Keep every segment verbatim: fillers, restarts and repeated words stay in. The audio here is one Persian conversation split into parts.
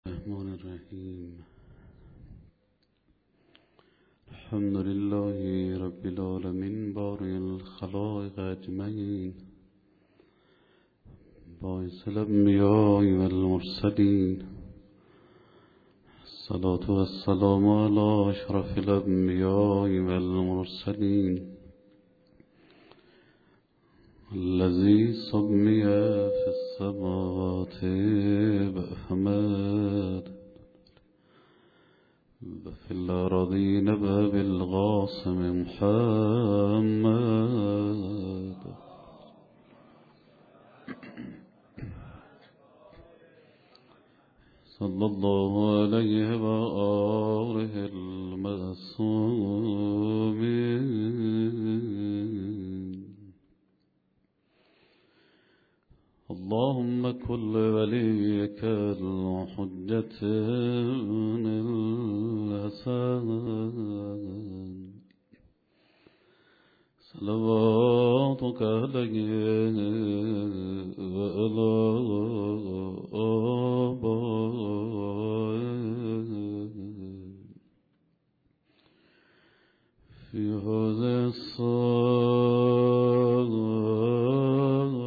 الرحمن الرحیم. الحمد لله رب العالمين بارئ الخلائق اجمعین، باعث الانبیاء والمرسلین. الصلاة والسلام على اشرف الانبیاء والمرسلین، الذي سمي في السماوات بأحمد وفي الأرضين بالقاسم محمد. صلى الله عليه وآله المعصومين. اللهم كل وليك الحجة الحسن صلواتك عليه وعلى آبائه في هذه الصلاة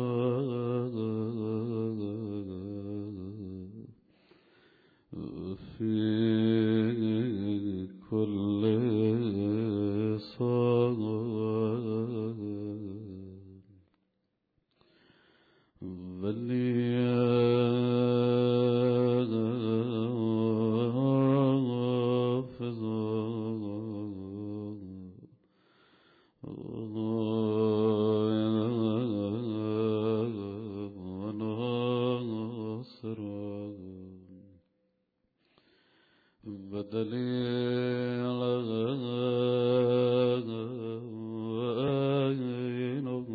في كل صلاة وليحفظ وناصر ودليل وعينه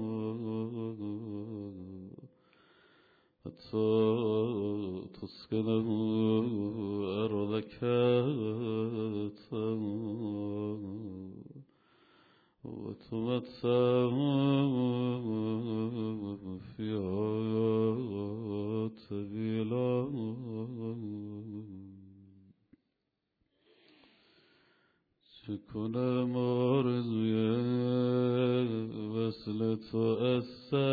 حتى تسكنه أرضك وتمتع فيها طويلا. چکنم آرزوی وصل تو از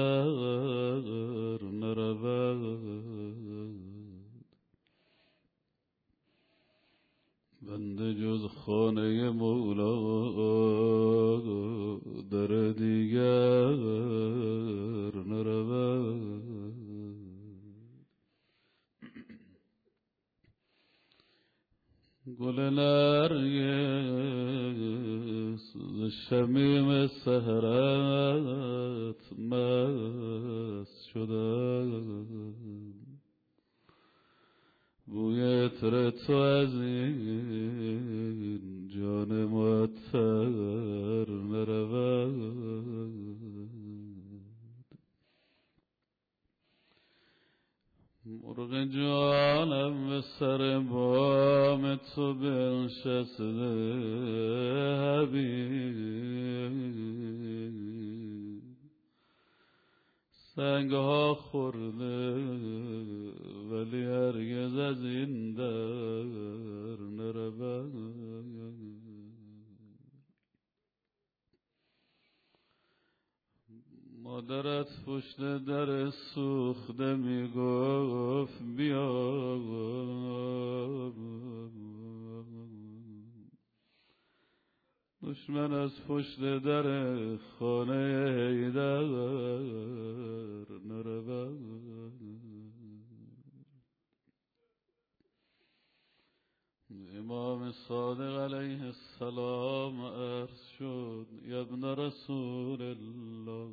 سر نرود، بنده جز خانه مولا در دیگر نرود. گل نرگس ز شمیم سحرت مست شدم، بوی عطر تو از این جان معطر نرود. مرغ جانم به سر بام تو بنشسته حبیب، سنگ ها خورده ولی هرگز از این در نرود. مادرت پشت در سوخته می گفت بیا، دشمن از پشت در خانه حیدر نرود. امام صادق علیه السلام عرض شد یا ابن رسول الله،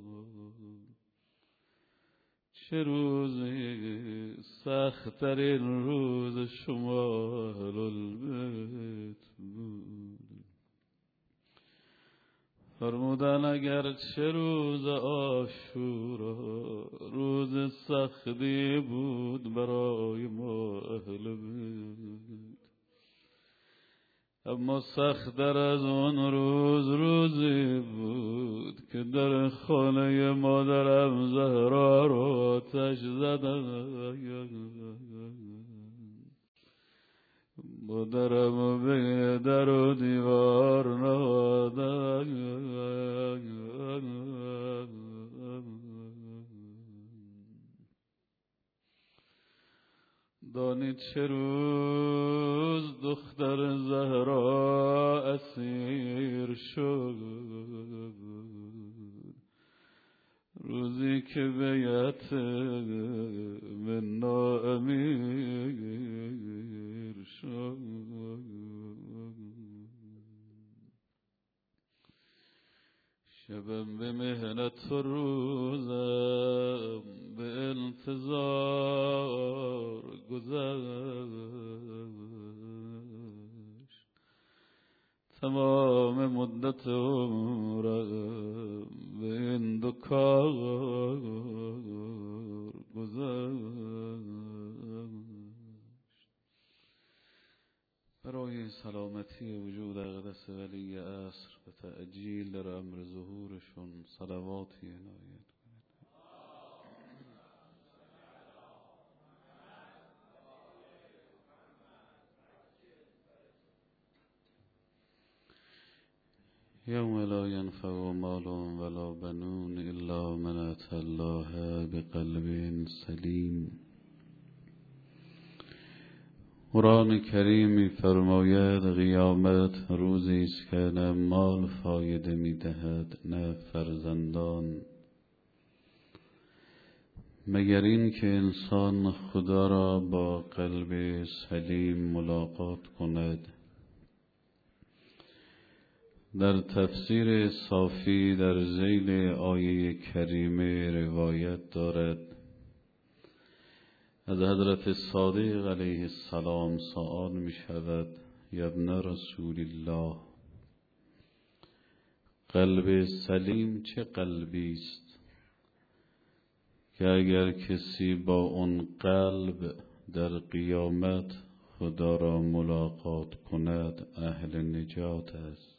چه روزی سخت‌ترین روز شما اهل البیت بود؟ فرمودن اگر چه روز عاشورا روز سختی بود برای ما اهل بیت، اما سخت‌تر از اون روز روزی بود که در خانه مادرم زهرا را آتش زدن. با درم و بین در و دیوار نهادم دانید چه روز دختر زهرا اسیر شد، روزی که بیعت من امیر شد. شبم به مهنت و روزم به انتظار گذشت، تمام مدت عمرم به این دو کار گذشت. برای سلامتی وجود اقدس ولی عصر به تأجیل در امر ظهورشون صلواتی عنایت کنید. یوم لا ینفع مال ولا بنون الا من اتى الله بقلب سلیم. قرآن کریم فرماید قیامت روزی است که نه مال فایده می دهد نه فرزندان، مگر این که انسان خدا را با قلب سلیم ملاقات کند. در تفسیر صافی در ذیل آیه کریمه روایت دارد از حضرت صادق علیه السلام سؤال می شود: یا ابن رسول الله، قلب سلیم چه قلبی است که اگر کسی با اون قلب در قیامت خدا را ملاقات کند اهل نجات است؟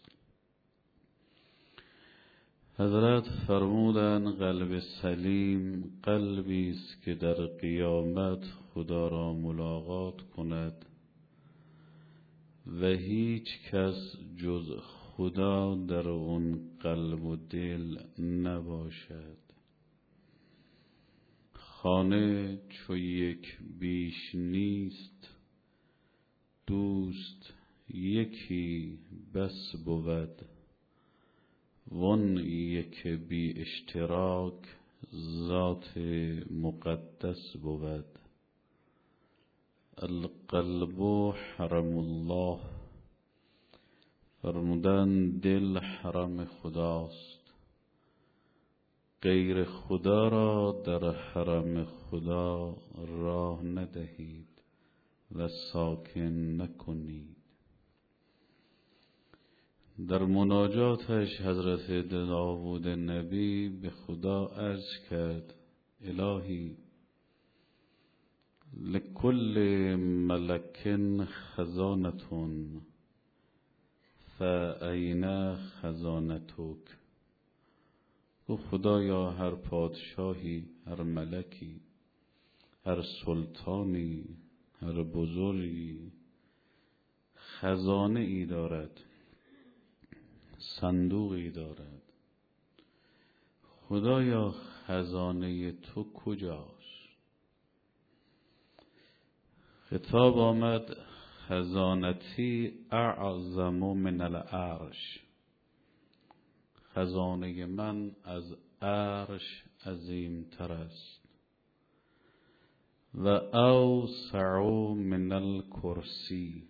حضرت فرمودند قلب سلیم قلبی است که در قیامت خدا را ملاقات کند و هیچ کس جز خدا در اون قلب و دل نباشد. خانه چو یک بیش نیست، دوست یکی بس بود، وان یک بی اشتراک ذات مقدس بود. القلب حرم الله، فرمودن دل حرم خداست، غیر خدا را در حرم خدا راه ندهید و ساکن نکنید. در مناجاتش حضرت داوود نبی به خدا عرض کرد: الهی لکل ملک خزانتون فأین خزانتک. او خدایا هر پادشاهی، هر ملکی، هر سلطانی، هر بزرگی خزانه ای دارد، صندوقی دارد. خدایا خزانه تو کجاست؟ خطاب آمد: خزانتی اعظم من العرش، خزانه من از عرش عظیم تر است. و اوسع من الکرسی،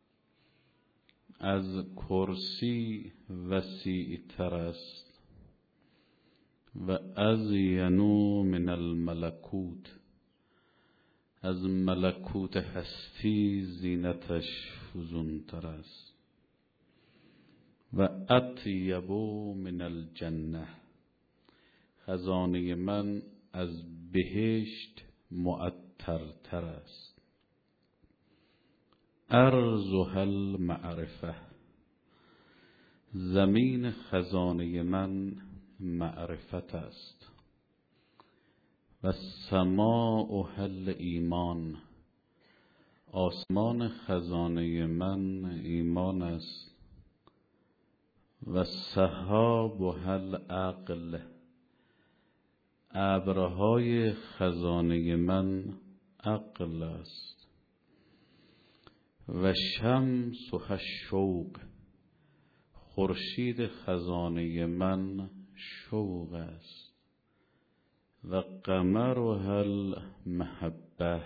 از کرسی وسیع تر است. و ازینو من الملکوت، از ملکوت هستی زینتش فزون تر است. و اطیب من الجنه، خزانه من از بهشت معطرتر است. ارضها المعرفه، زمین خزانه من معرفت است. و سماؤها الایمان، آسمان خزانه من ایمان است و سحاب و هل عقل. ابرهای خزانه من عقل است و شمس و الشوق. خورشید خزانه من شوق است و قمر و هل محبه.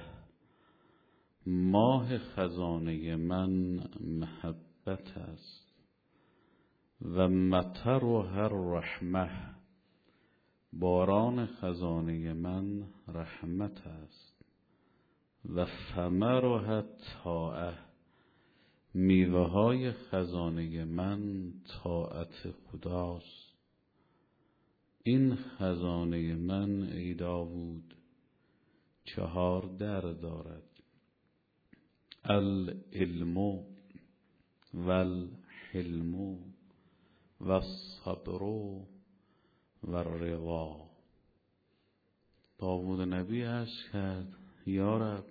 ماه خزانه من محبت است و مطر و هر رحمه. باران خزانه من رحمت است و ثمر و هر طاعه. میوه های خزانه من طاعت خداست. این خزانه من ای داوود چهار در دارد: العلم و الحلم و الصبر و الرضا. داوود نبی عرض کرد: یا رب،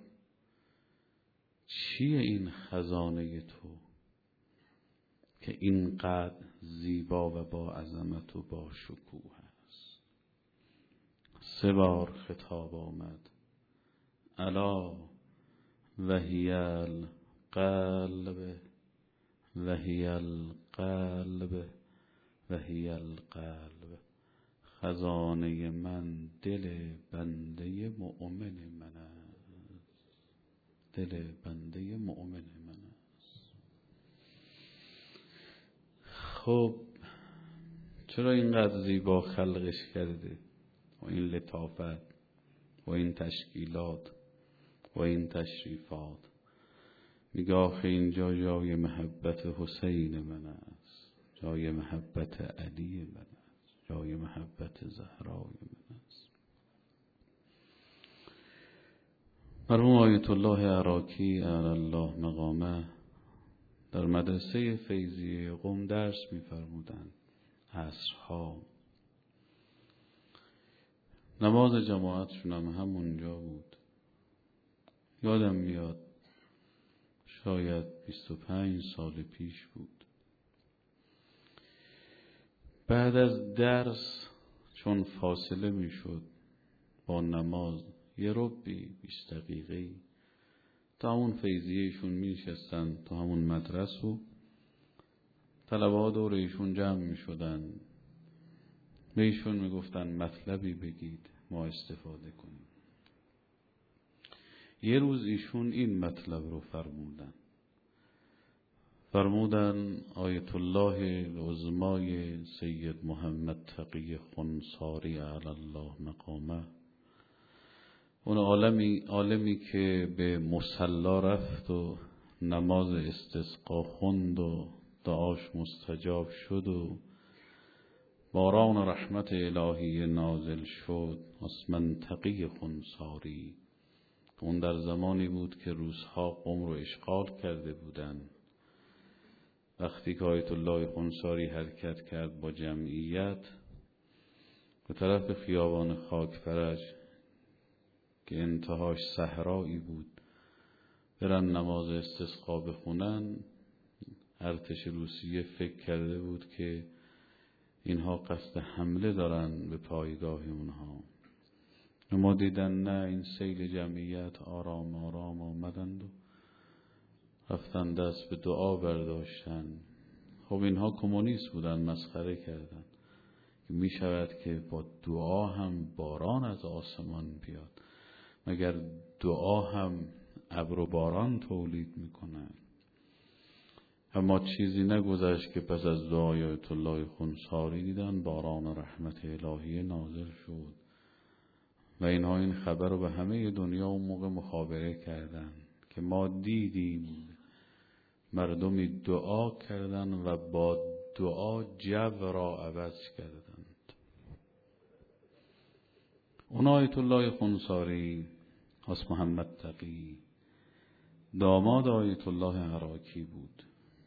چیه این خزانه تو که اینقدر زیبا و با عظمت و با شکوه است؟ سه بار خطاب آمد: الا وهی القلب وهی القلب وهی القلب. خزانه من دل بنده مؤمن من است. دل بنده مؤمن من است. خب چرا اینقدر زیبا خلقش کرده و این لطافت و این تشکیلات و این تشریفات؟ میگه آخه اینجا جای محبت حسین من است، جای محبت علی من است، جای محبت زهرای من است. مرحوم آیت الله عراقی اعلی الله مقامه در مدرسه فیضیه قم درس می‌فرمودند. عصرها نماز جماعتشون هم همونجا بود. یادم میاد شاید بیست و پنج سال پیش بود. بعد از درس چون فاصله میشد با نماز یه ربی بیست دقیقه‌ای، تا همون فیضیهشون میشستن تا همون مدرس و طلبه ها دور ایشون جمع میشدن. به ایشون میگفتن مطلبی بگید ما استفاده کنیم. یه روز ایشون این مطلب رو فرمودن فرمودن آیت الله العظمای سید محمد تقی خنساری علی الله مقامه، اون عالمی عالمی که به مصلا رفت و نماز استسقا خوند و دعاش مستجاب شد و باران رحمت الهی نازل شد، اسمن تقی خنساری. اون در زمانی بود که روسها قم رو اشغال کرده بودن. وقتی که آیت الله خنساری حرکت کرد با جمعیت به طرف خیابان خاکفرج که انتهاش صحرایی بود برن نماز استسقا بخونن، ارتش روسیه فکر کرده بود که اینها قصد حمله دارن به پایگاه اونها. اما دیدن نه، این سیل جمعیت آرام آرام آمدند و رفتن دست به دعا برداشتن. خب اینها کمونیست بودن، مسخره کردن که می شود که با دعا هم باران از آسمان بیاد؟ مگر دعا هم ابر و باران تولید می کنن؟ اما چیزی نگذشت که پس از دعای آیت الله خنساری دیدن باران رحمت الهی نازل شد و اینها این خبر رو به همه دنیا اون موقع مخابره کردن که ما دیدیم مردمی دعا کردن و با دعا جو را عوض کردند. اون آیت الله خنساری اس محمد تقی داماد آیت الله عراقی بود.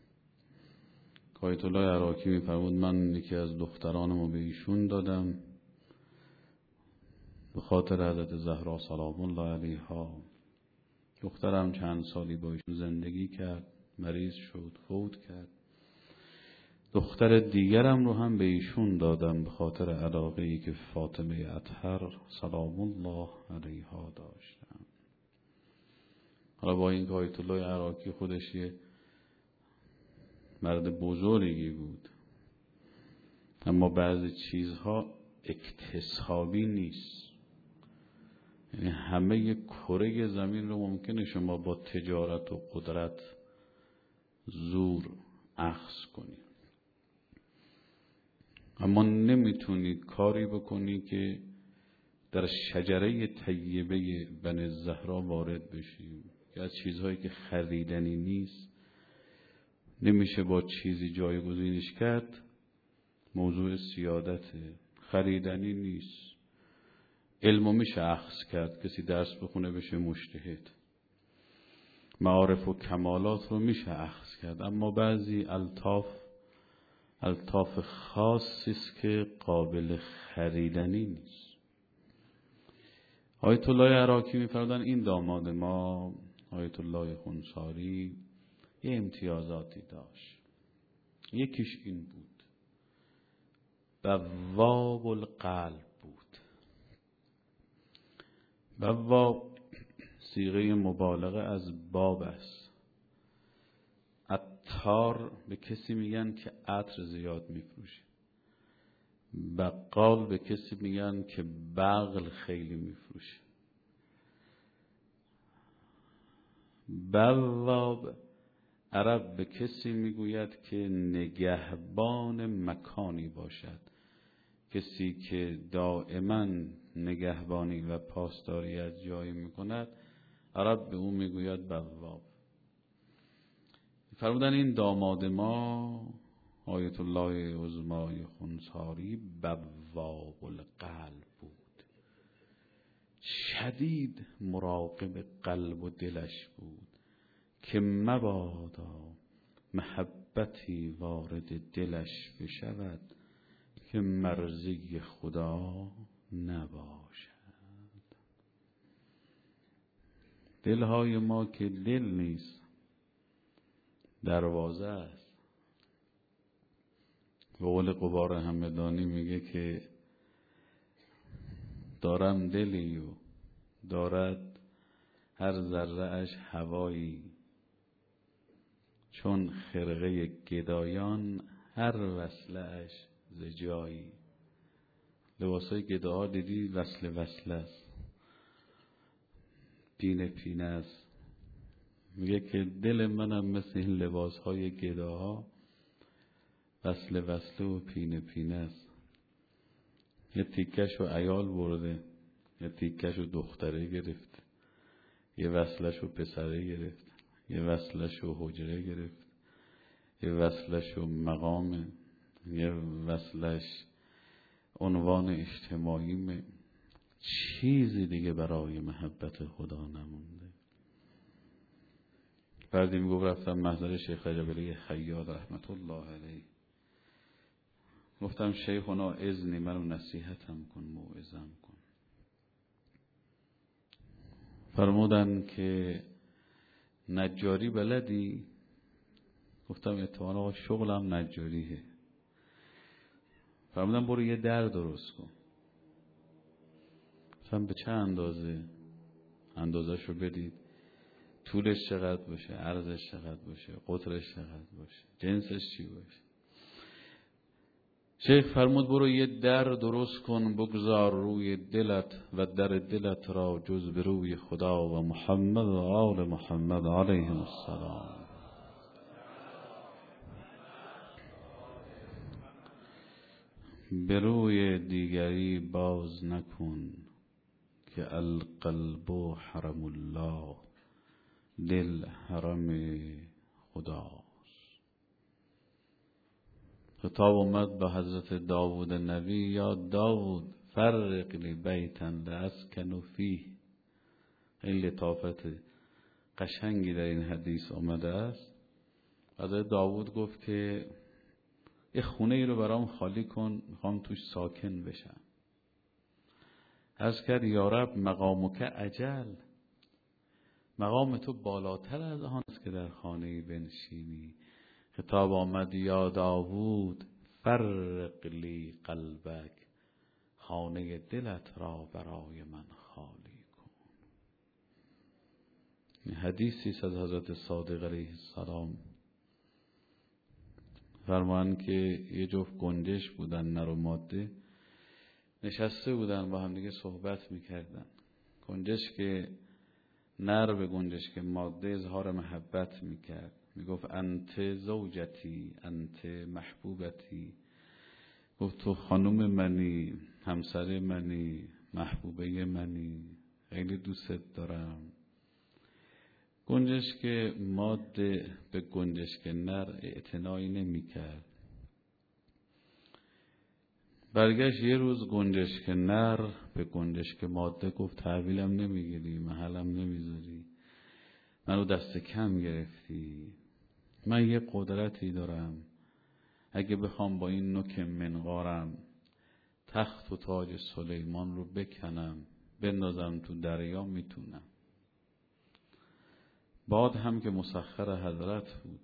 آیت الله عراقی می‌فرمود من یکی از دخترانمو به ایشون دادم به خاطر حضرت زهرا سلام الله علیها دخترم چند سالی با ایشون زندگی کرد، مریض شد، فوت کرد. دختر دیگرم رو هم به ایشون دادم به خاطر علاقه‌ای که فاطمه اطهر سلام الله علیها داشتم. حالا با این که آیت الله عراقی خودش یه مرد بزرگی بود، اما بعضی چیزها اکتسابی نیست. یعنی همه کره زمین رو ممکنه شما با تجارت و قدرت زور اخذ کنی، اما نمیتونی کاری بکنی که در شجره طیبه بنی الزهرا وارد بشی که از چیزهایی که خریدنی نیست، نمیشه با چیزی جایگزینش کرد. موضوع سیادته، خریدنی نیست. علمو میشه اخذ کرد، کسی درس بخونه بشه مجتهد، معارف و کمالات رو میشه اخذ کرد، اما بعضی الطاف الطاف خاصی است که قابل خریدنی نیست. آیت الله عراقی می‌فرمودن این داماد ما آیت الله خونساری یه امتیازاتی داشت. یکیش این بود، بواب القلب بود. بواب صیغه مبالغه از باب است. عطار به کسی میگن که عطر زیاد میفروشه. بقال به کسی میگن که بغل خیلی میفروشه. بواب عرب به کسی میگوید که نگهبان مکانی باشد. کسی که دائما نگهبانی و پاسداری از جایی میکند، عرب به اون میگوید بواب. فرمودن این داماد ما آیت الله عظمای خونساری بواب القلب بود، شدید مراقب قلب و دلش بود که مبادا محبتی وارد دلش بشود که مرضی خدا نباشد. دلهای ما که دل نیست، دروازه است. به قول قبار همدانی میگه که دارم دلی و دارد هر ذره اش هوایی، چون خرقه گدایان هر وصله اش ز جایی. لباسای گداها دیدی وصله وصله است، پینه پینه است. میگه که دل منم مثل این لباسهای گداها وصله وصله و پینه پینه است. یه تیکش و عیال برده، یه تیکش و دختره گرفت، یه وصلش و پسره گرفت، یه وصلش و حجره گرفت، یه وصلش و مقام، یه وصلش عنوان اجتماعی. چیزی دیگه برای محبت خدا نمونده. فردی میگو رفتم محضر شیخ رجب خیاط رحمت الله علیه، گفتم شیخنا اذنی منو نصیحتم کن، موعظم کن. فرمودن که نجاری بلدی؟ گفتم اتفاقا آقا شغلم نجاریه. فرمودن برو یه در درست کن. گفتم به چه اندازه؟ اندازش رو بدید، طولش چقدر باشه، عرضش چقدر باشه، قطرش چقدر باشه، جنسش چی باشه. شیخ فرمود برو یه در درست کن، بگذار روی دلت و در دلت را جز به روی خدا و محمد و آل محمد علیهم السلام. به روی دیگری باز نکن که القلب حرم الله، دل حرم خداست. خطاب اومد به حضرت داوود نبی، یا داوود فرق لی بیتا لاسکن فیه. این لطافت قشنگی در این حدیث آمده است. حضرت داوود گفت که یه خونه ای رو برام خالی کن، میخوام توش ساکن بشم. عرض کرد یا رب مقامک عجل، مقام تو بالاتر از آن است که در خانه بنشینی. خطاب آمد یا داوود فرق لی قلبک، خانه دلت را برای من خالی کن. این حدیثی از حضرت صادق علیه السلام فرمان که یه جفت گنجش بودن، نر و ماده، نشسته بودن با هم دیگه صحبت میکردن. گنجش که نر به گنجش که ماده اظهار محبت میکرد، میگفت انت زوجتی، انت محبوبتی، گفت تو خانم منی، همسر منی، محبوبه منی، خیلی دوست دارم. گنجش که ماده به گنجش که نر اعتنایی نمیکرد. برگشت یه روز گنجش که نر به گنجش که ماده گفت تحویلم نمیگیری، محلم نمیذاری، منو دست کم گرفتی. من یه قدرتی دارم، اگه بخوام با این نوک منقارم تخت و تاج سلیمان رو بکنم بندازم تو دریا میتونم. باد هم که مسخر حضرت بود،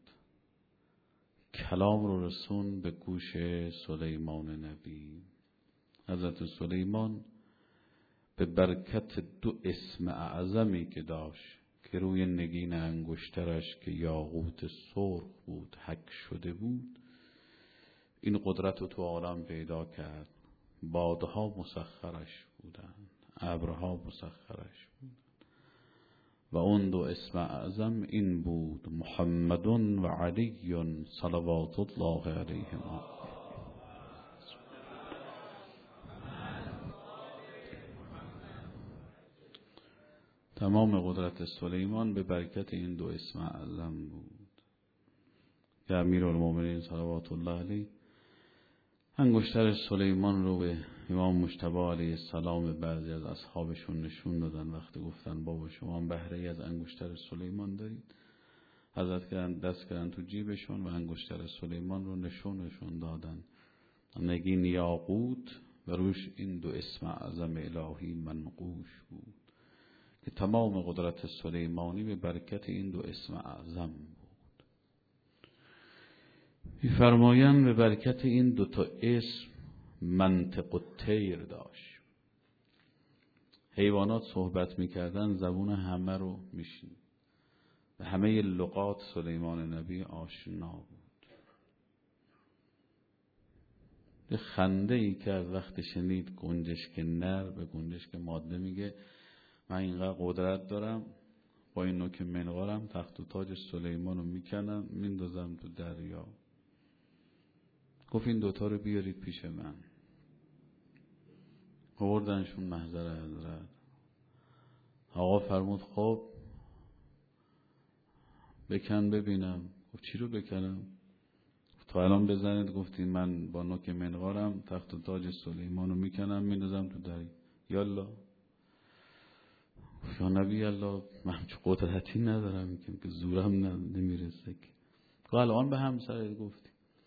کلام رو رسون به گوش سلیمان نبی. حضرت سلیمان به برکت دو اسم اعظمی که داشت که روی نگین انگشترش که یاقوت سرخ بود حک شده بود، این قدرت رو تو عالم پیدا کرد. بادها مسخرش بودن، ابرها مسخرش بودن و اون دو اسم اعظم این بود: محمد و علی صلوات الله علیهما. تمام قدرت سلیمان به برکت این دو اسم اعظم بود که امیرالمومنین صلوات الله علیه انگشتر سلیمان رو به امام مجتبی علیه السلام بعضی از اصحابشون نشون دادن. وقتی گفتن بابا شما بهره ای از انگشتر سلیمان دارید، حضرت کردن دست کردن تو جیبشون و انگشتر سلیمان رو نشونشون دادن. نگین یاقوت و روش این دو اسم اعظم الهی منقوش بود که تمام قدرت سلیمانی به برکت این دو اسم اعظم بود. می‌فرمایند به برکت این دو تا اسم منطق الطیر داشت. حیوانات صحبت میکردن، زبون همه رو میشنید، به همه لغات سلیمان نبی آشنا بود. یه خنده ای که از وقت شنید گنجش که نر به گنجش که ماده میگه من اینقدر قدرت دارم، با این نوک منقارم تخت و تاج سلیمان رو میکنم میندازم تو دریا. گفت این دوتا رو بیارید پیش من. آوردنشون محضر حضرت. آقا فرمود خب بکن ببینم. گفت چی رو بکنم؟ تا الان بزنید. گفتین من با نوک منقارم تخت و تاج سلیمان رو میکنم میندازم تو دریا. یالا. یا نبی الله من چه قدرتی ندارم که زورم نمیرسه. گفت الان به همسرت گفتی؟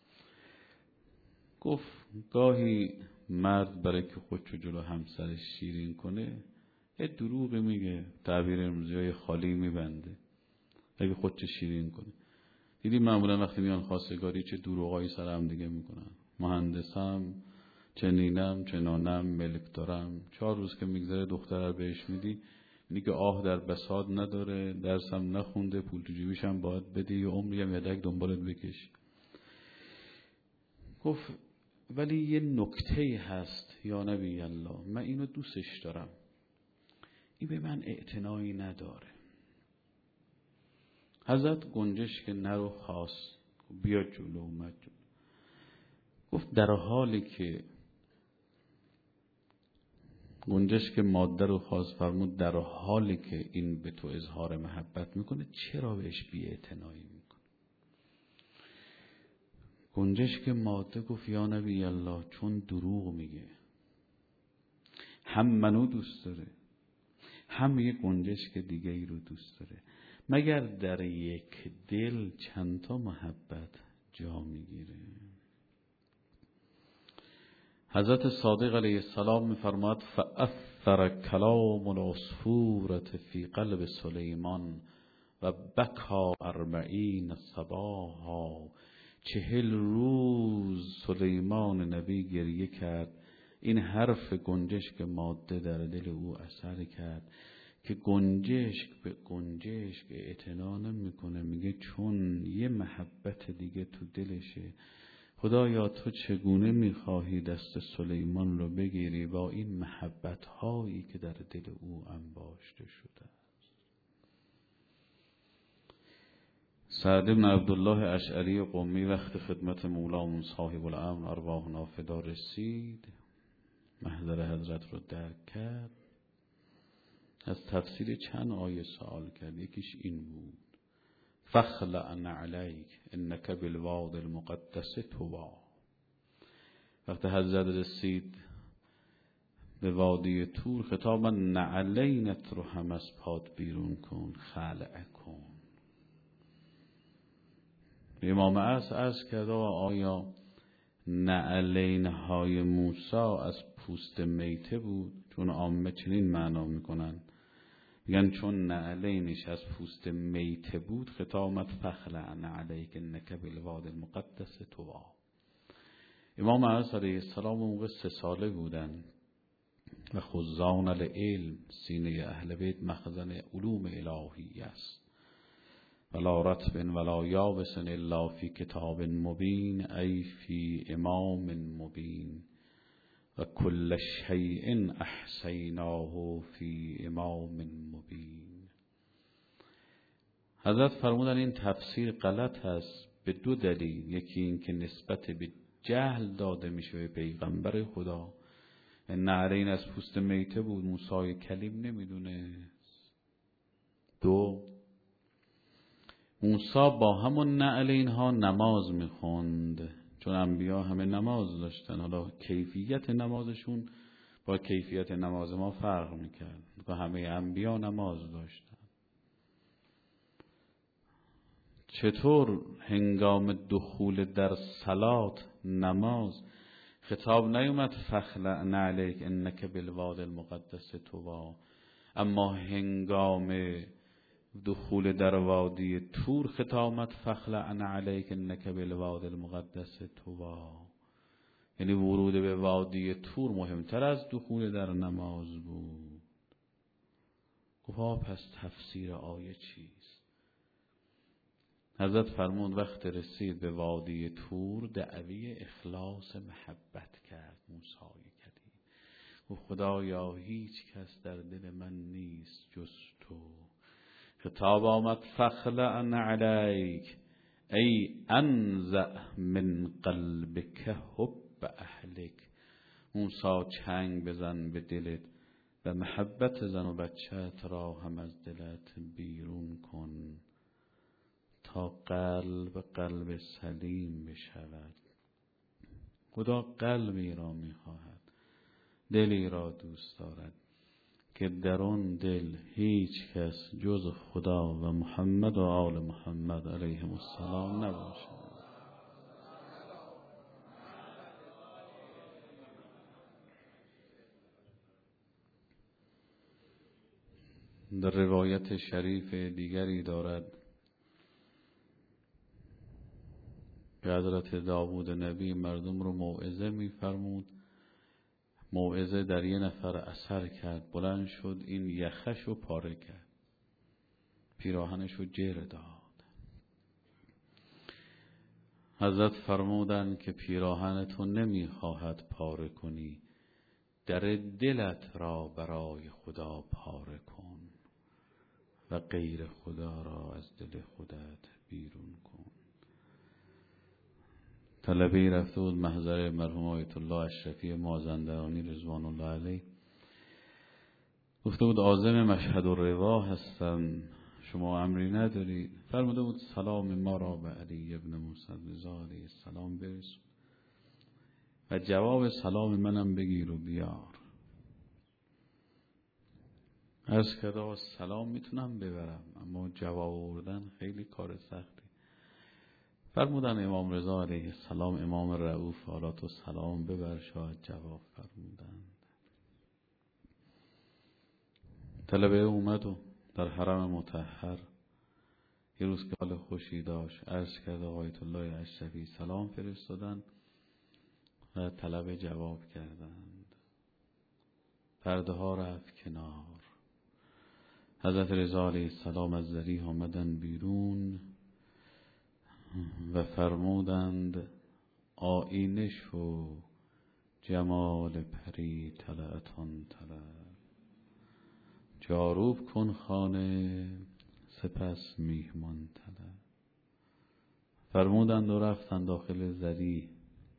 گفت گاهی مرد برای که خودشو جلو همسرش شیرین کنه یه دروغی میگه، تعبیر امروزی های خالی میبنده اگه خودشو شیرین کنه. دیدی معمولا وقتی میان خواستگاری چه دروغایی سر هم دیگه میکنن، مهندسم، چنینم، چنانم، ملک دارم. چهار روز که میگذره دختر رو بهش میدی اینی که آه در بساط نداره، درسم نخونده، پول تو جیبش هم باید بدی، یه عمری هم یدک دنبالت بکش. گفت ولی یه نکته هست یا نبی الله، من اینو دوستش دارم، این به من اعتنایی نداره. حضرت گنجش که نرو خواست بیا جلو اومد جلو. گفت در حالی که گنجش که ماده رو خواست فرمود در حالی که این به تو اظهار محبت میکنه چرا بهش بی اعتنایی میکنه؟ گنجش که ماده گفت یا نبی الله چون دروغ میگه، هم منو دوست داره هم یه گنجش که دیگه ای رو دوست داره، مگر در یک دل چند تا محبت جا میگیره؟ حضرت صادق علیه السلام می‌فرماد فأثر کلام العصفورة فی قلب سلیمان و بکا اربعین صباحا. چهل روز سلیمان نبی گریه کرد. این حرف گنجشک ماده در دل او اثر کرد که گنجشک به گنجشک اعتنا نمیکنه، میگه چون یه محبت دیگه تو دلشه. خدایا تو چگونه میخواهی دست سلیمان رو بگیری با این محبت هایی که در دل او انباشته شده. سعد بن عبدالله اشعری قمی وقت خدمت مولامون صاحب الامر ارواحنا فدا رسید، محضر حضرت رو درک کرد، از تفسیر چند آیه سوال کرد. یکیش این بود فخلع نعلیک انک بالواد المقدس طوی. وقتی حضرت رسید به وادی طور خطابا نعلینت رو هم از پات بیرون کن، خلع کن. امام عصر عرض کرده آیا نعلین های موسی از پوست میته بود؟ چون عامه چنین معنا میکنن، میگن چون نعلینش از پوست میته بود خطامت فخلع نعلیک انک بالواد المقدس طوی. امام عصر علیه السلام موقع سه ساله بودن و خزان العلم، سینه اهل بیت مخزن علوم الهی است. ولا رطب ولا یابس الا فی کتاب مبین ای فی امام مبین و کل شیء احصیناه فی امام مبین. حضرت فرمودن این تفسیر غلط است به دو دلیل. یکی این که نسبت به جهل داده میشه به پیغمبر خدا، نعلین از پوست میته بود، موسی کلیم نمیدونه. دو، موسی با همون نعلین ها نماز میخوند، چون انبیا همه نماز داشتن. حالا کیفیت نمازشون با کیفیت نماز ما فرق میکرد و همه انبیا نماز داشتن. چطور هنگام دخول در صلات نماز خطاب نیومد فخلع نعلیک انک بالواد المقدس طوی، اما هنگام دخول در وادی طور خطابت فخلع نعلیک انک بالواد المقدس طوی. یعنی ورود به وادی طور مهمتر از دخول در نماز بود. گفت پس تفسیر آیه چیست؟ حضرت فرمود وقت رسید به وادی طور دعوی اخلاص محبت کرد موسی کلیم. گفت خدایا هیچ کس در دل من نیست جز تو. خطاب آمد فخلع نعلیک ای انزع من قلبک حب اهلک. موسی چنگ بزن به دلت و محبت زن و بچه‌ت را هم از دلت بیرون کن تا قلب قلب سلیم بشود. خدا قلبی را میخواهد، دلی را دوست دارد که در آن دل هیچ کس جز خدا و محمد و آل محمد علیهم السلام نباشد. در روایت شریف دیگری دارد که حضرت داوود نبی مردم رو موعظه می‌فرمود. موعظه در یه نفر اثر کرد، بلند شد این یخش رو پاره کرد، پیراهنش رو جر داد. حضرت فرمودن که پیراهنتو نمیخواهد پاره کنی، در دلت را برای خدا پاره کن و غیر خدا را از دل خودت بیرون کن. طلبه‌ای رفته بود محضر مرحوم آیت الله اشرفی مازندرانی رضوان الله علیه، گفته بود عازم مشهد و روا هستم، شما امری ندارید؟ فرموده بود سلام ما را به علی ابن موسی رضا علیه السلام برسون و جواب سلام منم بگیر و بیار. عرض کرده سلام میتونم ببرم اما جواب آوردن خیلی کار سختی. فرمودن امام رضا علیه السلام امام رؤوف حالا تو سلام ببر شاید جواب فرمودند. طلبه اومد و در حرم مطهر یه روز که حال خوشی داشت عرض کرد آیت الله اشرفی سلام فرستادن و طلب جواب کردند. پرده ها رفت کنار. حضرت رضا علیه السلام از ذریح آمدن بیرون و فرمودند آیینه شو جمال پری طلعتان طلب، جاروب کن خانه سپس میهمان طلب. فرمودند و رفتن داخل ذریح.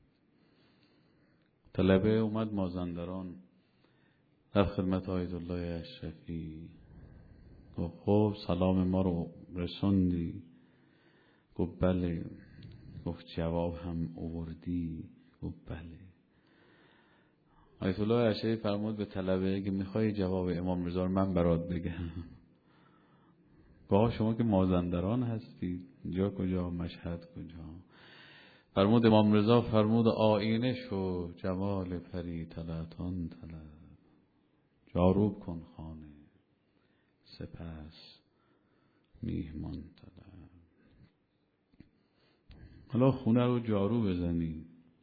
طلبه اومد مازندران در خدمت آیت الله اشرفی گفت خب سلام ما رو رسوندی؟ گفت بله. گفت جواب هم آوردی؟ گفت بله. آیت الله اشرفی فرمود به طلبه که میخوای جواب امام رضا رو من برات بگم؟ گاه شما که مازندران هستید، جا کجا؟ مشهد کجا؟ فرمود امام رضا فرمود آیینه شو جمال پری طلعتان طلب، جاروب کن خانه سپس میهمان طلب. حالا خونه رو جارو بزنی،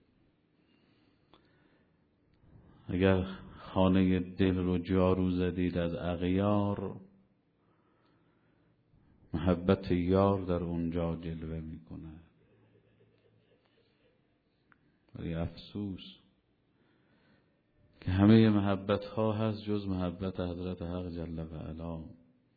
اگر خانه دل رو جارو زدید از اغیار، محبت یار در اونجا جلوه میکنه. ولی افسوس که همه محبت ها هست جز محبت حضرت حق جل و علا.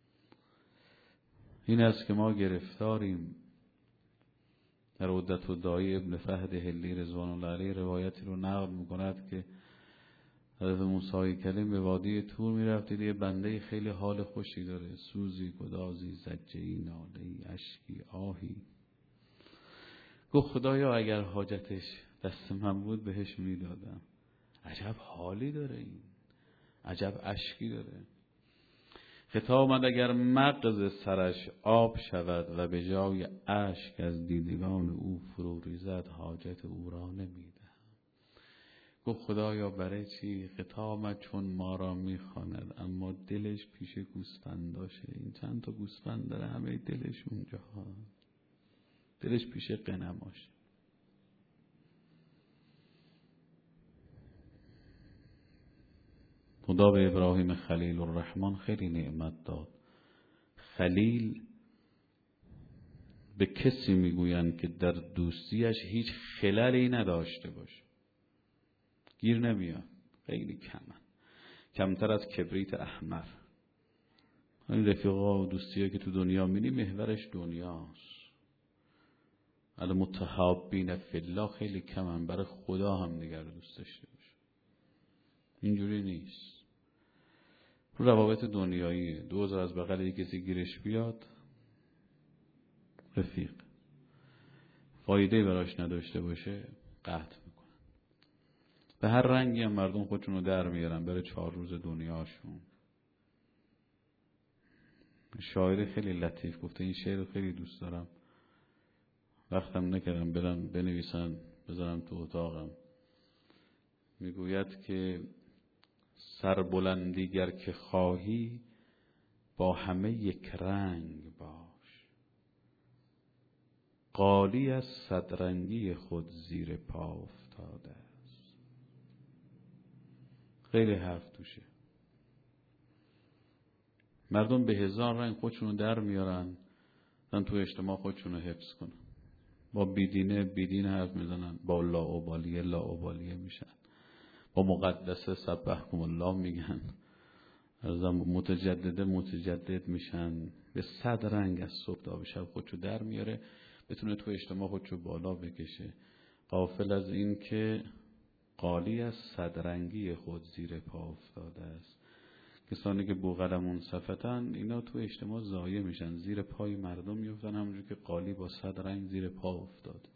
این است که ما گرفتاریم. در عدت الداعی ابن فهد حلی رضوان الله علیه روایتی رو نقل میکند که حضرت موسی کلیم به وادی طور میرفتید، یه بنده خیلی حال خوشی داره، سوزی، گدازی، زجه‌ای، ناله‌ای، اشکی، آهی. گفت خدایا اگر حاجتش دست من بود بهش میدادم. عجب حالی داره این، عجب اشکی داره. خطاب آمد اگر مغز سرش آب شود و به جای اشک از دیدگان او فرو ریزد حاجت او را نمیدهم. گفت خدایا برای چی؟ خطاب آمد چون ما را میخواند اما دلش پیش گوسفنداشه. این چند تا گوسفند داره، همه دلش اونجا ها، دلش پیش غنماشه. خدا به ابراهیم خلیل الرحمن خیلی نعمت داد. خلیل به کسی میگویند که در دوستیش هیچ خللی نداشته باشه، گیر نمیاد، خیلی کمن، کمتر از کبریت احمر. این رفیقا و دوستی‌ها که تو دنیا می‌بینی محورش دنیاست. المتحابین فی الله خیلی کمن، برای خدا هم دیگر دوست داشته باشه. اینجوری نیست. روابط دنیاییه. دوزار از بغل یک کسی گیرش بیاد رفیق، فایده براش نداشته باشه قطع میکنن. به هر رنگی هم مردم خودشون رو در میارن برای چهار روز دنیاشون. شاعر خیلی لطیف گفته، این شعر خیلی دوست دارم، وقتم نکردم برم بنویسن بذارم تو اتاقم. میگوید که سربلندی گر که خواهی با همه یک رنگ باش، قالی از صدرنگی خود زیر پا افتاده است. خیلی حرف توشه. مردم به هزار رنگ خودشونو در میارن دن تو اجتماع خودشونو حفظ کنن. با بیدینه بیدین حرف میزنن، با لاابالیه لاابالیه میشن، با مقدسه سبحکم الله میگن، متجدده متجدد میشن. به صد رنگ از صبح تا به شب خودشو در میاره بتونه تو اجتماع خودشو بالا بکشه، غافل از این که قالی از صدرنگی خود زیر پا افتاده است. کسانی که بوقلمون صفتن اینا تو اجتماع ضایع میشن، زیر پای مردم میفتن، همونجور که قالی با صد رنگ زیر پا افتاد.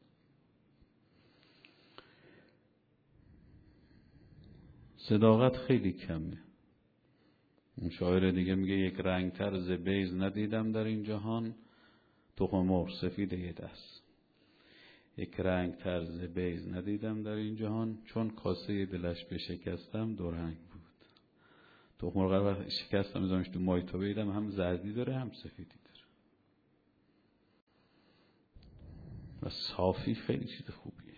صداقت خیلی کمه. اون شاعر دیگه میگه یک رنگ تر ز بیض ندیدم در این جهان، تخم مرغ سفید یه دست. یک رنگ طرز بیض ندیدم در این جهان، چون کاسه دلش بشکستم دو رنگ بود. تخم مرغ رو وقتی شکستم میذارمش تو مایتا بیدم، هم زردی داره هم سفیدی داره و صافی خیلی چیز خوبیه.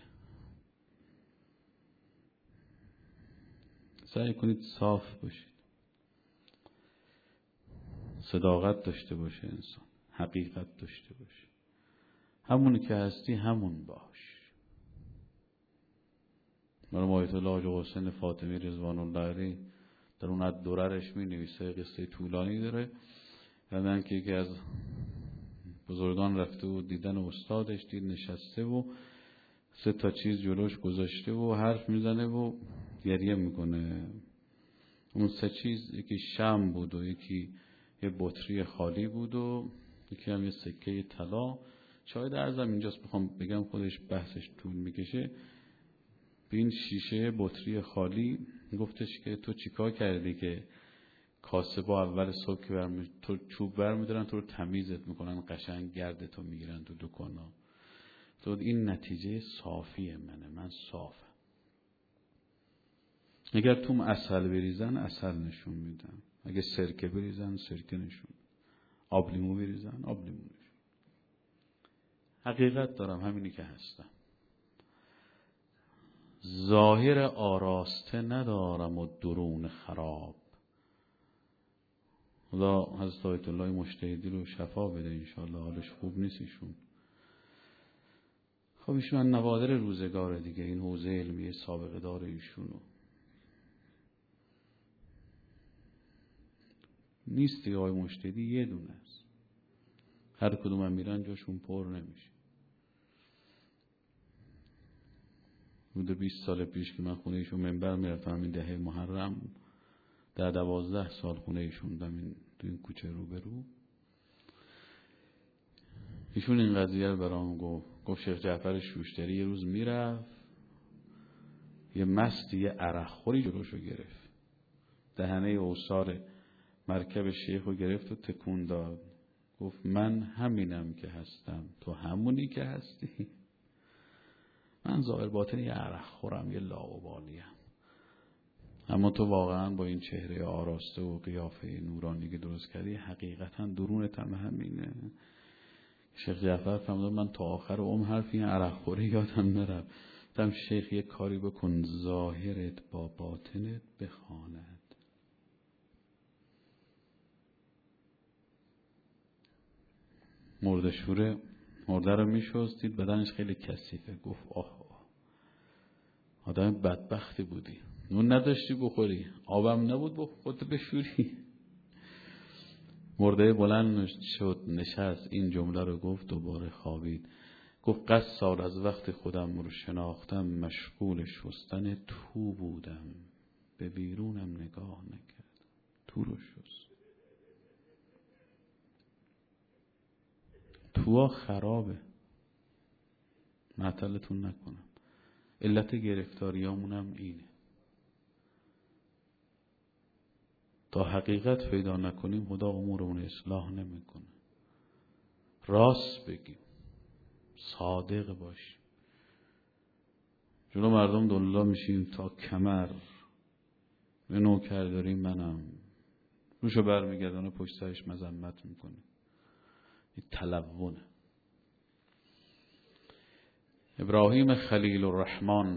سعی کنید صاف باشید، صداقت داشته باشه انسان، حقیقت داشته باشه، همونی که هستی همون باش. مرحوم آیت الله حاج حسین فاطمی رضوان الله علیه در اون از دررش می نویسه، قصه طولانی داره، بعدن که یکی از بزرگان رفته و دیدن استادش، دید نشسته و سه تا چیز جلوش گذاشته و حرف میزنه و گریه میکنه. اون سه چیز یکی شمع بود و یکی یه بطری خالی بود و یکی هم یه سکه طلا. شاید عرضم اینجاست، بخوام بگم خودش بحثش طول میکشه. به این شیشه بطری خالی گفتش که تو چیکار کردی که کاسبا اول صبح که برمی... تو چوب برمیدارن تو رو تمیزت میکنن، قشنگ گردتو میگیرن تو دکانا. تو این نتیجه صافیه منه، من صافم. اگر توم عسل بریزن عسل نشون میدم، اگه سرکه بریزن سرکه نشون، آب لیمو بریزن آب لیمو نشون. حقیقت دارم، همینی که هستم. ظاهر آراسته ندارم و درون خراب. خدا حضرت آیت الله مجتهدی رو شفا بده انشاءالله، حالش خوب نیست ایشون. خب ایشون نوادر روزگار دیگه، این حوزه علمی سابقه دار ایشونو نیست دیگه. آقای مجتهدی یه دونه است، هر کدوم هم میرن جاشون پر نمیشه. بوده بیست سال پیش که من خونه ایشون منبر میرفتم، این دهه محرم، در دوازده سال خونه ایشون دم این تو این کوچه رو به رو. ایشون این قضیه رو برام گفت. گفت شیخ جعفر شوشتری یه روز میرفت، یه مستی یه عرق خوری جلوشو گرفت، دهنه اوصار مرکب شیخ رو گرفت و تکون داد. گفت من همینم که هستم، تو همونی که هستی. من ظاهر باطن یه عرق خورم، یه لاابالیم، اما تو واقعا با این چهره آراسته و قیافه نورانی که درست کردی حقیقتا درونت هم همینه. شیخ جعفر فرمود من تا آخر عمر حرف این عرق خوری یادم نرفت. گفتم شیخ یه کاری بکن ظاهرت با باطنت بخواند. مرده شوره مرده رو میشست، دید بدنش خیلی کثیفه. گفت آه آدم بدبختی بودی، نون نداشتی بخوری، آبم نبود بخودت بشوری. مرده بلند شد نشست، این جمله رو گفت دوباره خوابید. گفت قصد سال از وقت خودم رو شناختم مشغول شستن تو بودم، به بیرونم نگاه نکرد، تو رو شست. توها خرابه، معطلتون نکنم. علت گرفتاریامونم اینه. تا حقیقت پیدا نکنیم خدا امورمون اصلاح نمیکنه. راست بگیم، صادق باشیم. جلو مردم دللا میشیم تا کمر، به نوکرداری منم، روشو برمیگردانه پشت سرش مذمت میکنه. این تلونه. ابراهیم خلیل الرحمن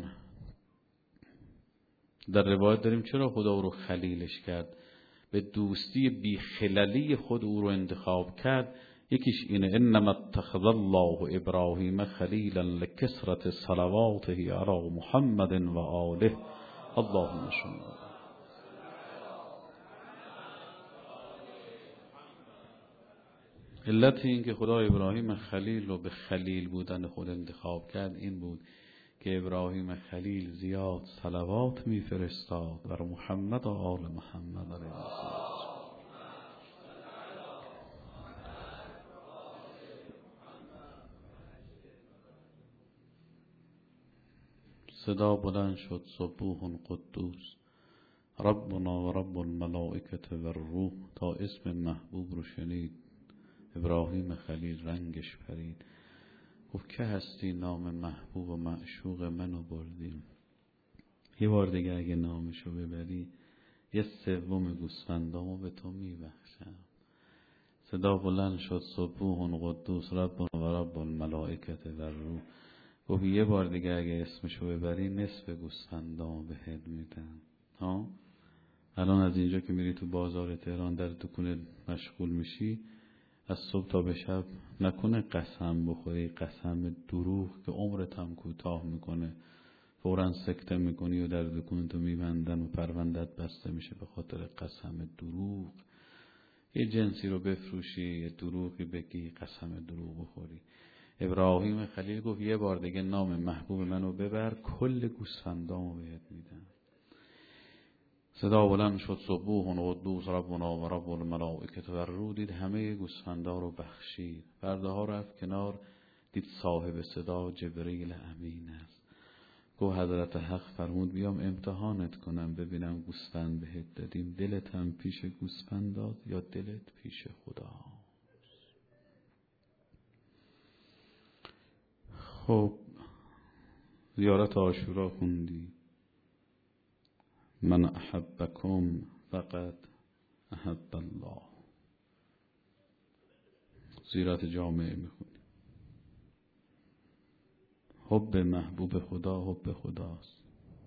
در روایت داریم چرا خدا او رو خلیلش کرد، به دوستی بی خللی خود او رو انتخاب کرد. یکیش اینه انما اتخذ الله ابراهیم خلیلا لکثرت صلواته علی محمد و آله اللهم صل. علت این که خدا ابراهیم خلیل رو به خلیل بودن خود انتخاب کرد این بود که ابراهیم خلیل زیاد صلوات میفرستاد بر محمد و آل محمد علیه السلام. صدا بلند شد سبوح قدوس ربنا و رب الملائکه و الروح، تا اسم محبوب رو شنید ابراهیم خلیل رنگش پرید. گفت که هستی نام محبوب و معشوق منو بردیم. یه بار دیگه اگه نامشو ببری یه سوم گوسفندامو به تو میبخشم. صدا بلند شد سبوح قدوس رب و رب الملائکت و الروح. گفت یه بار دیگه اگه اسمشو ببری نصف گوسفندامو بهت میدم. ها الان از اینجا که میری تو بازار تهران در دکونه مشغول میشی، از صبح تا به شب نکنه قسم بخوری، قسم دروغ که عمرت هم کوتاه میکنه، فوراً سکته میکنی و در دکون تو میبندن و پروندت بسته میشه به خاطر قسم دروغ. یه جنسی رو بفروشی، یه دروغی بگی، قسم دروغ بخوری. ابراهیم خلیل گفت یه بار دیگه نام محبوب منو ببر، کل گوسفندامو بهت میدم. صدا بلند شد سبوح قدوس ربنا و رب الملائکه و الروح. دید همه گوسفندا رو بخشید. پرده ها رفت کنار، دید صاحب صدا جبریل امین است. گفت حضرت حق فرمود بیام امتحانت کنم ببینم گوسفند بهت دادیم دلت هم پیش گوسفند داد یا دلت پیش خدا. خب زیارت عاشورا خوندی، من احبکم فقط احب الله. زیارت جامعه میخونی، حب محبوب خدا حب خداست.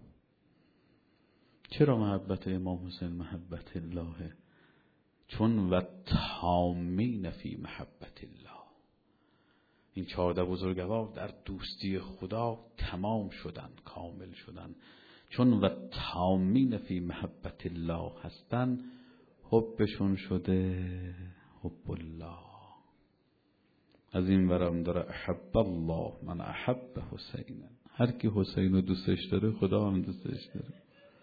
چرا محبت امام حسین محبت الله؟ چون و تامین فی محبت الله. این چهارده بزرگوار در دوستی خدا تمام شدن، کامل شدن. چون و تامین فی محبت الله هستن، حبشون شده حب الله. از این ورم داره احب الله من احب حسین. هر کی حسین رو دوستش داره خدا هم دوستش داره.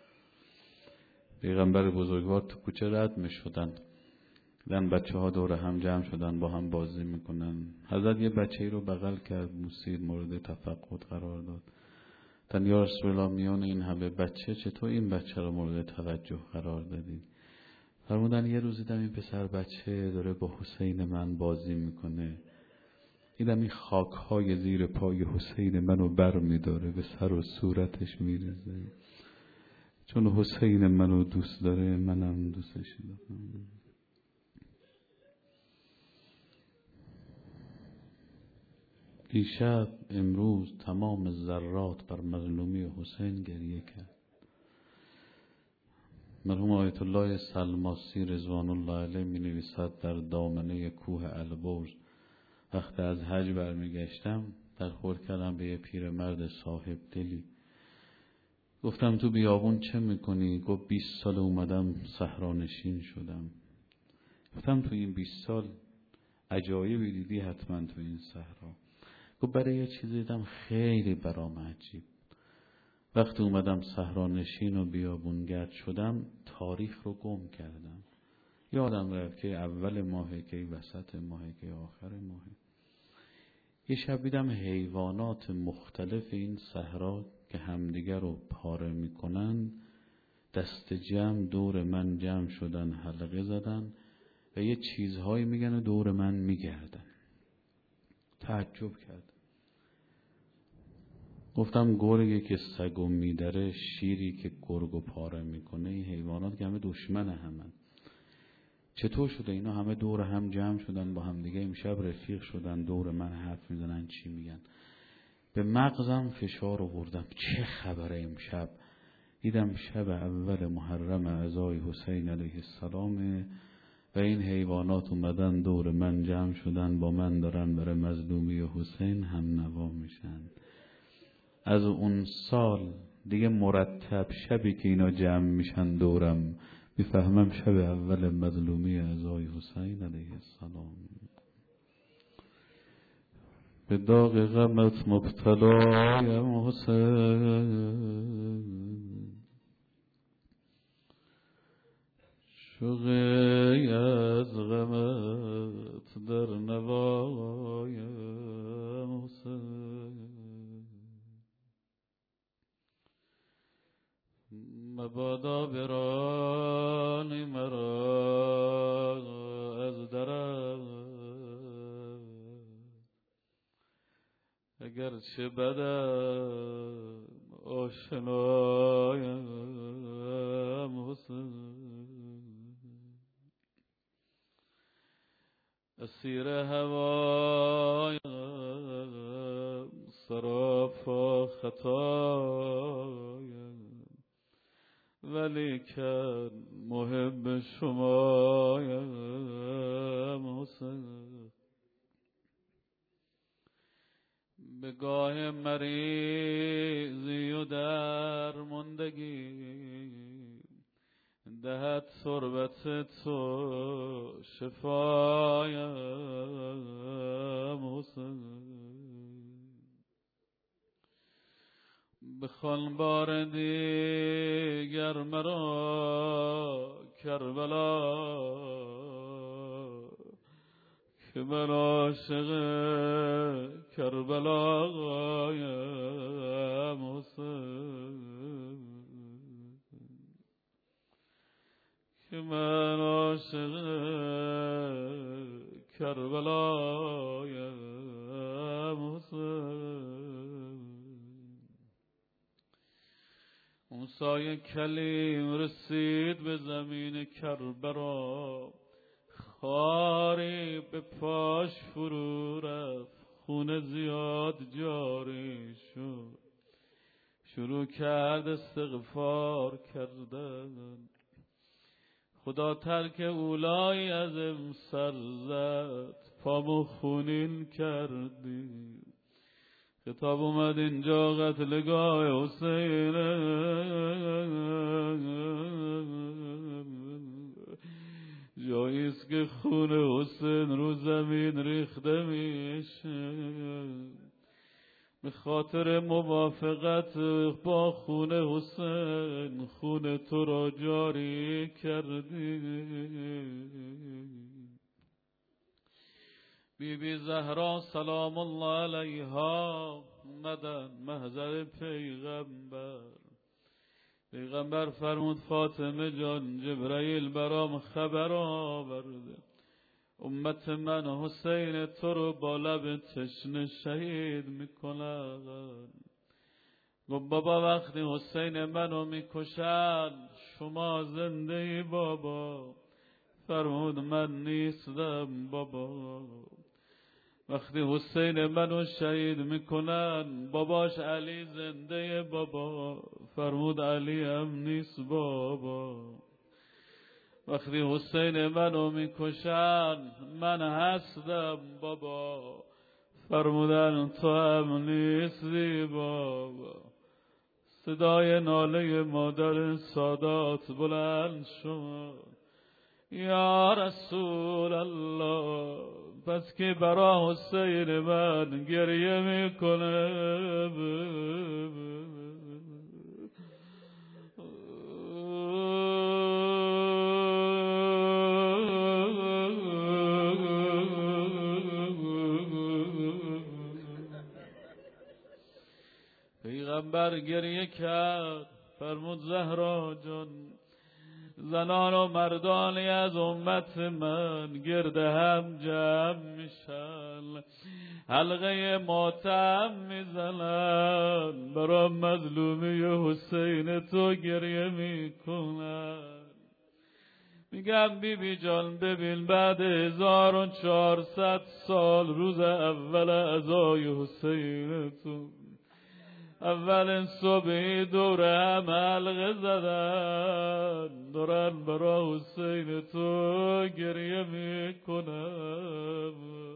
پیغمبر بزرگوار تو کوچه رد می شدن، دیدن بچه ها دور هم جمع شدن با هم بازی میکنن. حضرت یه بچه‌ای رو بغل کرد، موسید، مورد تفقد قرار داد. تن یا رسول الله میان این همه بچه چطور این بچه رو مورد توجه قرار دادین؟ فرمودن یه روز دیدم این پسر بچه داره با حسین من بازی میکنه، دیدم این خاک‌های زیر پای حسین منو بر میداره به سر و صورتش میریزه. چون حسین منو دوست داره منم دوستش دارم. دیشب امروز تمام ذرات بر مظلومی حسین گریه کرد. مرحوم آیت الله سلماسی رضوان الله علیه می نویسد در دامنه کوه البرز وقتی از حج برمیگشتم برخورد کردم به یه پیرمرد صاحب دلی. گفتم تو بیابون چه میکنی؟ گفت بیست سال اومدم صحرانشین شدم. گفتم تو این بیست سال عجایبی دیدی حتما تو این صحرا. گفت برای یه چیزی دیدم خیلی برام عجیب. وقتی اومدم صحرانشین و بیابونگرد شدم تاریخ رو گم کردم. یادم رفت که اول ماهه که وسط ماهه که آخر ماهه. یه شب دیدم حیوانات مختلف این صحرا که همدیگر رو پاره میکنن دست جمع دور من جمع شدن، حلقه زدن و یه چیزهایی میگن و دور من میگردن. تعجب کرد. گفتم گرگی که سگو میدره، شیری که گرگو پاره میکنه، این حیوانات که همه دشمن همن. چطور شده اینا همه دور هم جمع شدن با هم دیگه امشب رفیق شدن دور من حرف میزنن چی میگن؟ به مغزم فشار آوردم چه خبره امشب؟ دیدم شب اول محرم عزای حسین علیه السلام و این حیوانات اومدن دور من جمع شدن با من دارن برای مظلومی حسین هم نوا میشن. از اون سال دیگه مرتب شبی که اینا جمع میشن دورم میفهمم شب اول مظلومی عزای حسین علیه السلام. به داغ غمت مبتلایم حسین، شوقی از غمت در نوایم حسین. مبادا برانی مرا از درم، اگر چه بدم آشنایم حسین، اسیر هوایم سراپا خطایم، ولیکن محب شمایم حسین. به گاه مریضی و درماندگی دهد تربت تو شفایم حسین. بخوان بار دیگر مرا کربلا، که من عاشق کربلایم حسین، که من عاشق کربلایم حسین. موسی کلیم رسید به زمین کربلا، خاری به پاش فرو رفت، خون زیاد جاری شد، شروع کرد استغفار کردن. خدا ترک اولای از امسر زد، پامو خونین کردی. خطاب اومد اینجا قتلگاه حسین، جاییست که خون حسین رو زمین ریخته میشه. به خاطر موافقت با خون حسین، خون تو را جاری کردی. بی بی زهرا سلام الله علیها اومدن محضر پیغمبر. پیغمبر فرمود فاطمه جان جبرائیل برام خبر آورده، امت من حسین تو رو با لب تشنه شهید میکنن. گفت بابا وقتی حسین منو میکشن شما زنده ای بابا؟ فرمود من نیستم بابا. وقتی حسین منو شهید میکنن باباش علی زنده بابا؟ فرمود علی هم نیست بابا. وقتی حسین منو میکشن من هستم بابا؟ فرمودن تو هم نیستی بابا. صدای ناله مادر سادات بلند شد، یا رسول الله پس که برا حسین من گریه میکنه. پیغمبر گریه کرد، فرمود زهرا جان زنان و مردانی از امت من گرد هم جمع میشن، حلقه ماتم میزنن، برای مظلومی حسین تو گریه میکنن. میگم بی بی جان ببین بعد هزار و چهارصد سال روز اول عزای حسین تو، اول صبحی دور هم حلقه زدن، دورن برا حسین تو گریه میکنم.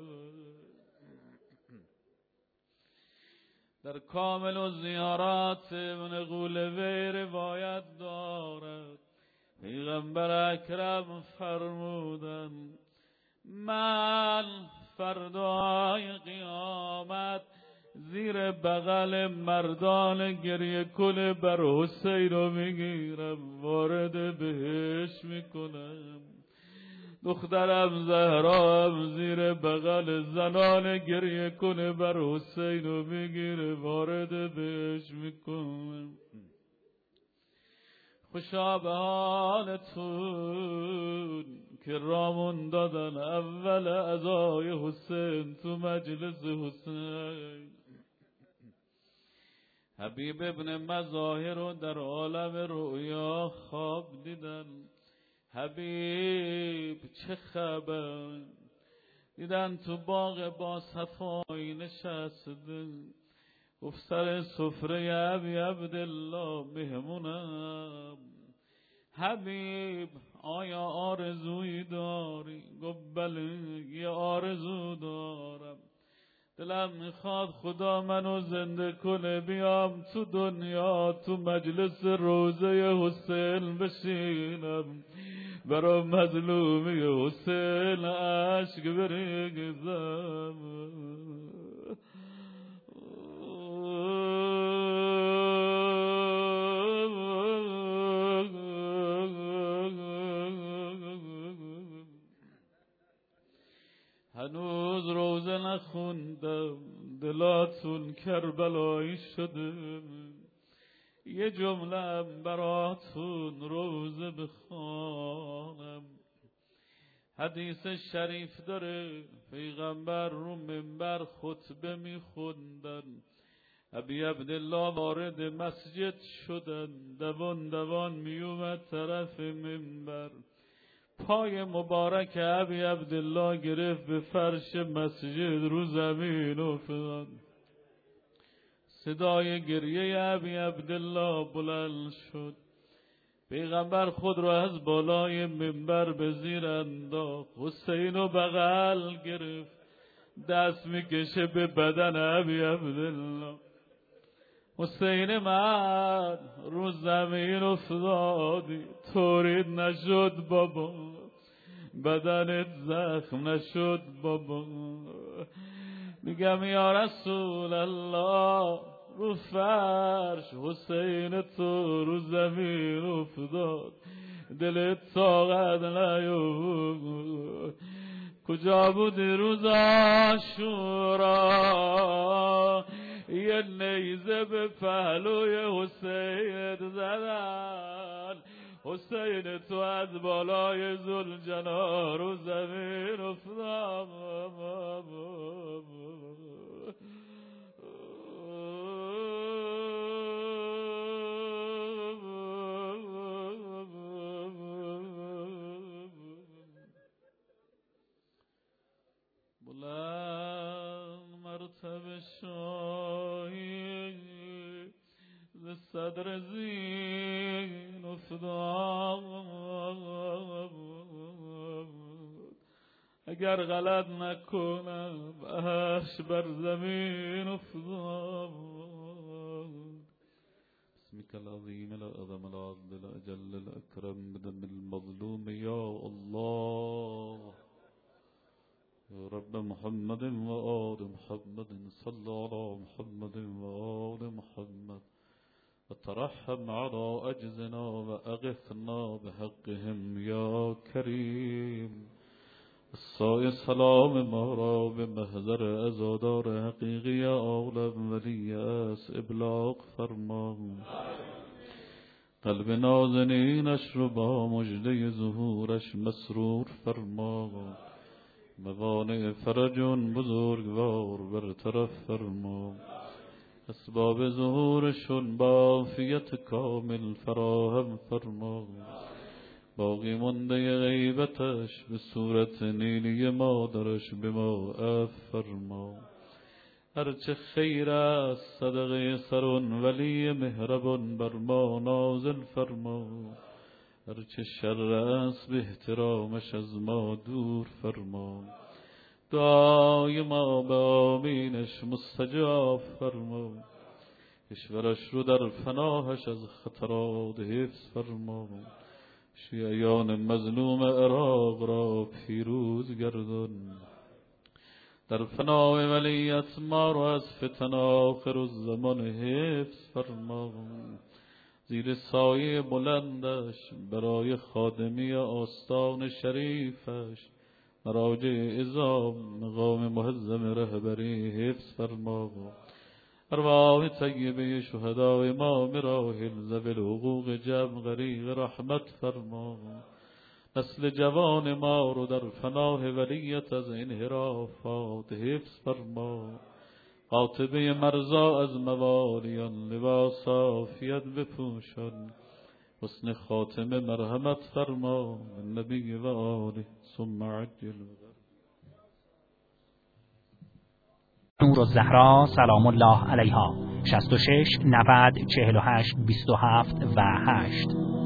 در کامل و زیارات ابن قولوی روایت دارد، پیغمبر اکرم فرمودن من فردای قیامت زیر بغل مردان گریه کن بر حسین رو میگیرم، وارد بهش میکنم. دخترم زهرام زیر بغل زنان گریه کن بر حسین رو میگیره، وارد بهش میکنم. خوشا به حالتون که رامون دادن اول عزای حسین تو مجلس حسین. حبیب ابن مظاهر رو در عالم رؤیا خواب دیدن. حبیب چه خبر؟ دیدن تو باغ با صفایی نشسته، گفت سر سفره ابی عبدالله مهمونم. حبیب آیا آرزویی داری؟ گفت بله یه آرزو دارم، دلم میخواد خدا منو زنده کنه بیام تو دنیا تو مجلس روضه حسین بشینم، برا مظلومی حسین عشق بریزم. هنوز روزه نخوندم دلاتون کربلایی شده، یه جمله براتون روزه بخوانم. حدیث شریف داره پیغمبر رو منبر خطبه میخوندن، ابی عبدالله وارد مسجد شدن، دوان دوان میومد طرف منبر، پای مبارک ابی عبدالله گرفت به فرش مسجد، رو زمین افتاد. صدای گریه ابی عبدالله بلند شد. پیغمبر خود را از بالای منبر به زیر انداخت، حسین و بغل گرفت، دست میکشه به بدن ابی عبدالله. حسین من رو زمین افتادی، طوریت نشد بابا، بدنت زخم نشد بابا. میگم یا رسول الله رو فرش حسین تو رو زمین افتاد، دلت طاقت نیاورد. کجا بودی روز عاشورا؟ یه نیزه به پهلوی حسین زدن، حسین تو از بالای ذوالجلال رو زمین افتاد. بلند مرتبه شاهی ز صدر زین افتاد، اگر غلط نکنم عرش بر زمین افتاد. بسمك العظیم الاعظم العدل الاجل الاکرم بدم المظلوم یا الله. يا رب محمد وآل محمد صل على محمد وآل محمد وترحم على أجزنا وأغثنا بحقهم يا كريم. السای سلام ما را به محضر عزادار حقیقی عالم ولی اس ابلاغ فرما، قلب نازنینش رو با مژده ظهورش مسرور فرما، موانع فرجون بزرگوار برطرف فرما، اسباب ظهورشون با عافیت کامل فراهم فرما، باقی مانده غیبتش به صورت نیلی مادرش به ما عفو فرما. هرچه خیر است صدقه سرون ولی مهربان بر ما نازل فرما، هرچه شر است به احترامش از ما دور فرما، دعای ما به آمینش مستجاب فرما، کشورش رو در پناهش از خطرات حفظ فرما، شیعیان مظلوم عراق را پیروز گردان، در پناه ولیت ما را از فتن آخر الزمان حفظ فرما، زیر سایه بلندش برای خادمی آستان شریفش مراجع عظام مقام محزم رهبری حفظ فرما، ارواح طیبه شهدای ما مراحل ذوی الحقوق جمع غریق رحمت فرما، نسل جوان ما رو در پناه ولیت از انحرافات حفظ فرما، قاطبه مرزا از موالیان، لباس عافیت بپوشان، حسن خاتمه مرحمت فرما، نبی و آله ثم عجل. نورالزهرا سلام الله علیها شصت و شش نود چهل و هشت بیست و هفت و هشت